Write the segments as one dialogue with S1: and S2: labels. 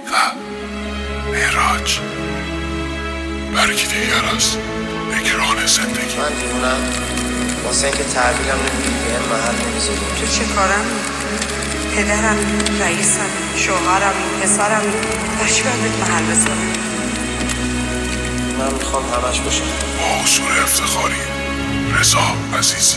S1: مهراج برگی دیگر از اکران زندگی.
S2: من دیونم واسه اینکه تحویلم نمیدی این محل نمیذاری.
S3: تو چه کارم؟ پدرم، رئیسم، شوهرم، پسرم، برچی باید محل بذارم؟
S2: من میخوام همش باشم.
S1: با حضور افتخاری رضا عزیزی.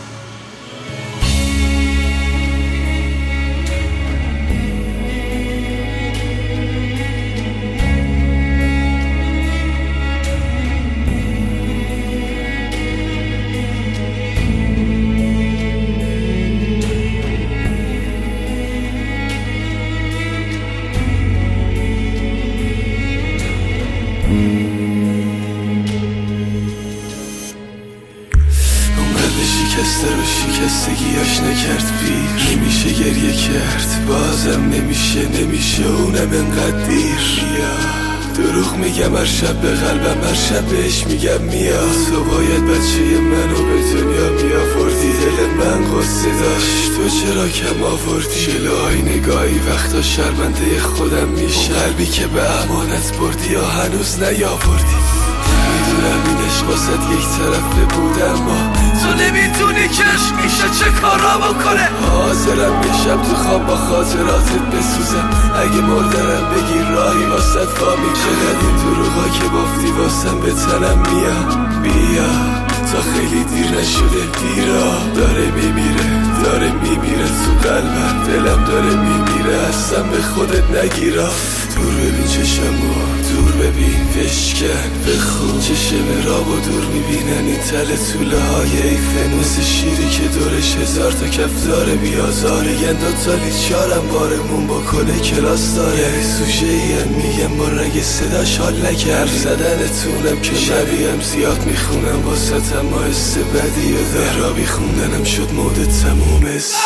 S4: شکسته رو شکستگیاش نکرد پیر. نمیشه گریه کرد بازم نمیشه اونم انقدر دیر. دروغ میگم هر شب به قلبم، هر شب بهش میگم میاد. تو باید بچه منو به دنیا میآوردی. دل من قصه داشت تو چرا کم آوردی. جلوهای نگاهی وقتا شرمنده خودم میشه. قلبی که به امانت بردی یا هنوز نیاوردی. میدونم این عشق واسه یک طرفه بود اما تو نمیدونی که عشق میشه چه کارا بکنه. حاضرم بشم تو خواب با خاطراتت بسوزم. اگه مردرم بگیر راهی واسط وا میکنم. این دروغا که بافتی واسم به تنم بیا تا خیلی دیر نشده. دیرا داره میمیره تو قلبم. دلم داره میمیره اصلا به خودت نگیرا. دور ببین چشمو دور ببین بشکن بخون. چشم راب و دور میبینن این تل طوله های ای فنوس شیری که دورش 1000 تا کف داره بیازاره. ین دوتا لیچارم بارمون بکنه کلاس داره. یعنی سوژه این میگم با رنگ صداش حال نکرد. زدنتونم که شبیم زیاد میخونم واسه اما حس بدی و دهرابی خوندنم شد مود تموم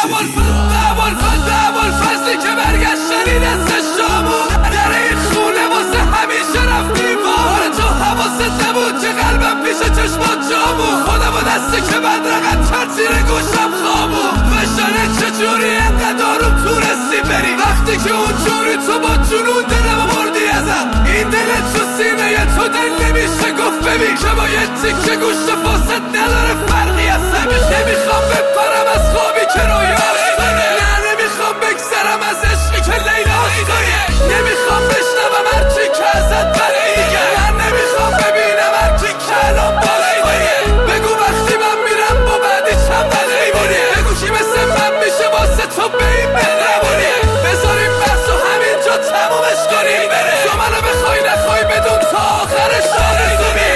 S5: دعوال فصلی که برگشتنی دستش جامون. در این خونه واسه همیشه رفتی بار. تو حواست نبود که قلبم پیش چشمات جامون. خودم و دستی که بدرقت کرد زیر گوشم خوابون. بشنه چجوری انقدر آروم تونستی بری وقتی که اونجوری تو با جنون دلم بردی ازم. این دلت تو سینه تو دل نمیشه گفت ببین که با یه تیکه گوشت فاسد نداره فرقی اصلا. نمیخوام بپرم از خوابی که رویاش داره. نه نمیخوام بگذرم از عشقی که لیلاش داره. نمیخوام بشنوم هرچی که ازت بره دیگه. نه نمیخوام ببینم هرچی که الان بالای دیگه. بگو وقتی من میرم با بعدی چند بله بونیه. بگو کی مثل من میشه واسه تو به این بلنبونیه. بذاریم بحثو همینجا تمومش کنیم بره. تو منو بخوای نخوای بدون تا آخرش آرزومیه.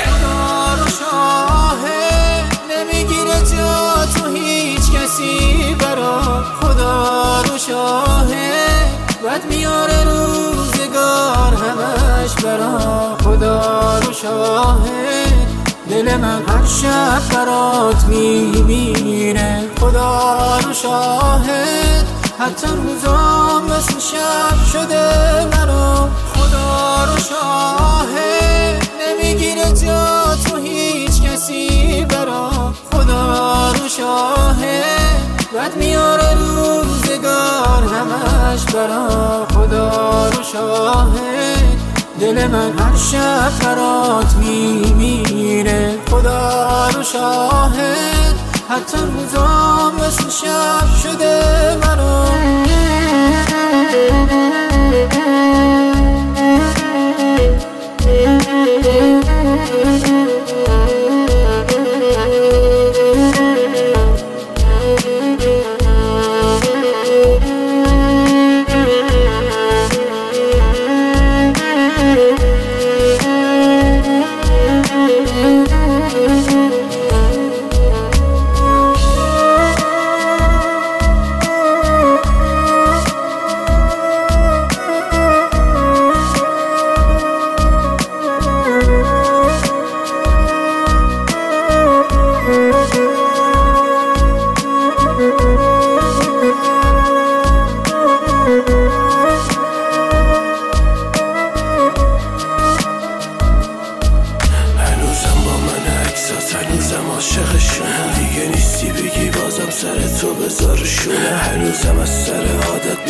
S6: نمیگیره جا تو هیچ کسی برا. خدا رو شاهد بد میاره روزگار همش برا. خدا رو شاهد دل من هر شب برات میمیره. خدا رو شاهد حتی روزام مثل شب شده مرا. خدا رو شاهد نمیگیره جا تو هیچ کسی برا. خدا رو شاهد بد میاره روزگار همش برا. خدا رو شاهد دل من هر شب برات میمیره. خدا رو شاهد حتی روزام مثل شب شده مرا.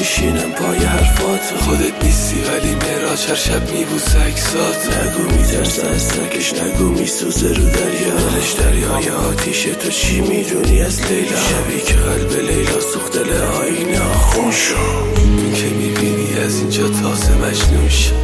S4: میشینم پای حرفات، خودت نیستی ولی معراج هر شب میبوسه عکسات. نگو میترسه از ترکش، نگو میسوزه رو دریا، دلش دریای آتیشه. تو چی میدونی از لیلا؟ شبی که قلب لیلا سوخت دل آینه آخون شو. تو که میبینی از اینجا تازه مجنون شو.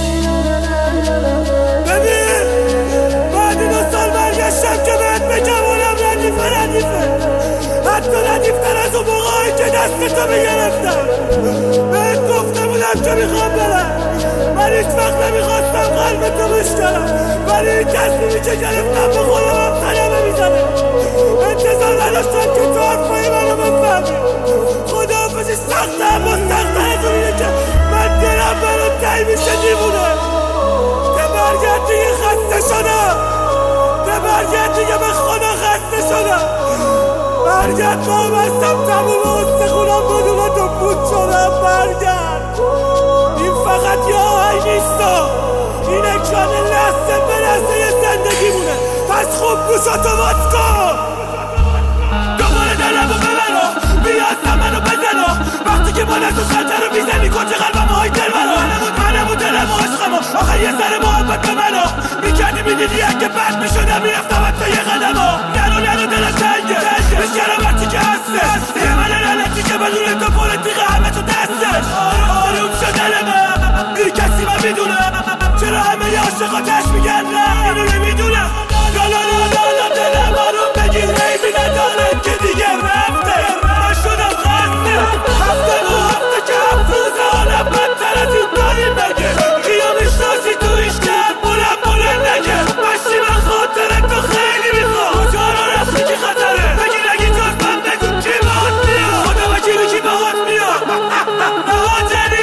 S5: ببین بعد 2 سال برگشتم که بهت بگم اونم ردیفه حتی ردیفتر از اون موقعی که دستتو میگرفتم. بهت گفته بودم که میخوام برم، من هیچ وقت نمیخواستم قلبتو بشکنم، ولی این تصمیمی که گرفتم به خودم هم صدمه میزنه. انتظار نداشتم که تو حرفای منو بفهمی. خداحافظی سخته اما سخت‌تر از اونیه که من دلم برام تایی میشه دیوونه. برگرد دیگه، خسته شدم. برگرد دیگه، به خدا خسته شدم. برگرد با بستم تموم استخونم بدون تو بود شدم. برگرد. این فقط یه آهنگ نیستا، این اکران لحظه به لحظه یه زندگی مونه. پس خوب گوشاتو باز کن، دوباره دلمو ببرا، بیاستم منو بزنو. وقتی که بالا تو سنجه رو میزنی کجه قلبم های دل برا. منمو دلمو عشقمو آخر یه سر محبت به منو میکردی میدیدی اگه بد میشدم میرفتم حتی یه قدمو. نرو دلم تنگه بشکرم هرچی که هسته، یه من لعنتی که بدون تو پولتیقه همه تو دستش. آروم شد دل من، بی کسی من میدونم چرا همه ی عاشقاتش میگن نه. اینو نمیدونم لا دلم آروم بگیر، ریبی نداره که دیگه رفته. من شدم خسته، هفته که 7 روزه حالم بدتر از این داریم بگه. کیا میشناسی تو ایشتر بلند نگه. بشتی من خاطره تو خیلی میخوام، کجا رو رفتی که خطره. بگی نگی جز من بگو کی باهات میاد، خدا وکیلی کی باهات میاد. نهاتنی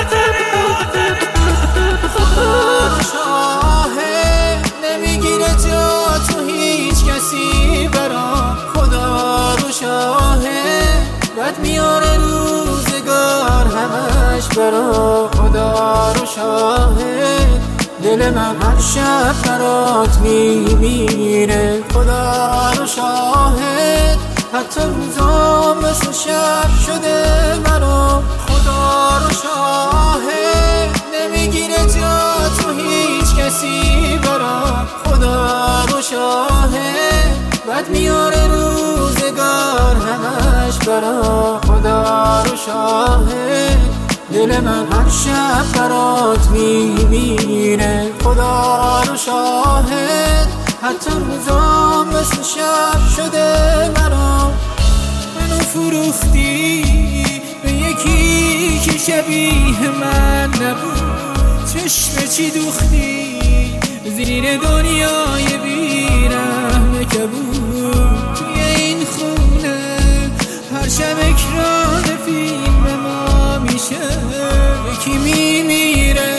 S6: خدا شاهد نمیگیره جا تو هیچ کسی برام. خدا رو شاهد بد میاره روزگار همش برام. خدا رو شاهد دل من هر شب برات میمیره. خدا رو شاهد حتی روزام مثل شب شده برام. خدا رو شاهد نمیگیره جا تو هیچ کسی برام. خدا رو شاهد بد میاره روزگار همش برام. خدا رو شاهد دل من هر شب برات میمیره. خدا رو شاهد حتی روزام مثل شب شده برام. منو فروختی به یکی که شبیه من نبود، چشم چی دوختی زیر دنیای بیرحم کبود. توی این خونه هر شب اکران فیلم ما میشه، یکی میمیره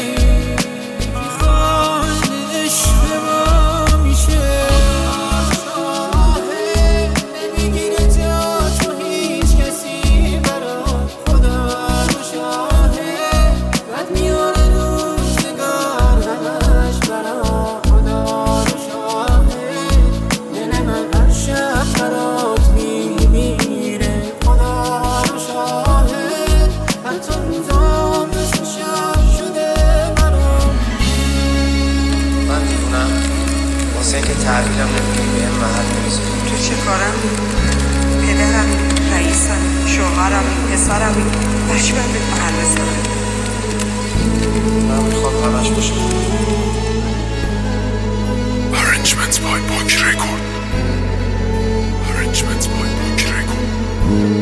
S6: خان عشق ما میشه. شاهد نمیگیره جا تو هیچ کسی برام. خدا رو شاهد بد میاره روزگار همش برام. خدا رو شاهد دل من هر شب برات میمیره. خدا رو شاهد حتی روزام مثل شب شده برام.
S2: من دیوونم واسه اینکه تحویلم نمیدونی به این محل نمیذاری.
S3: تو چه کارم؟ پدرم، رئیسم، شوهرم، پسرم، برچی باید به محل بزنم؟
S2: من میخوام همش باشه.
S1: Arrangements by Book Record.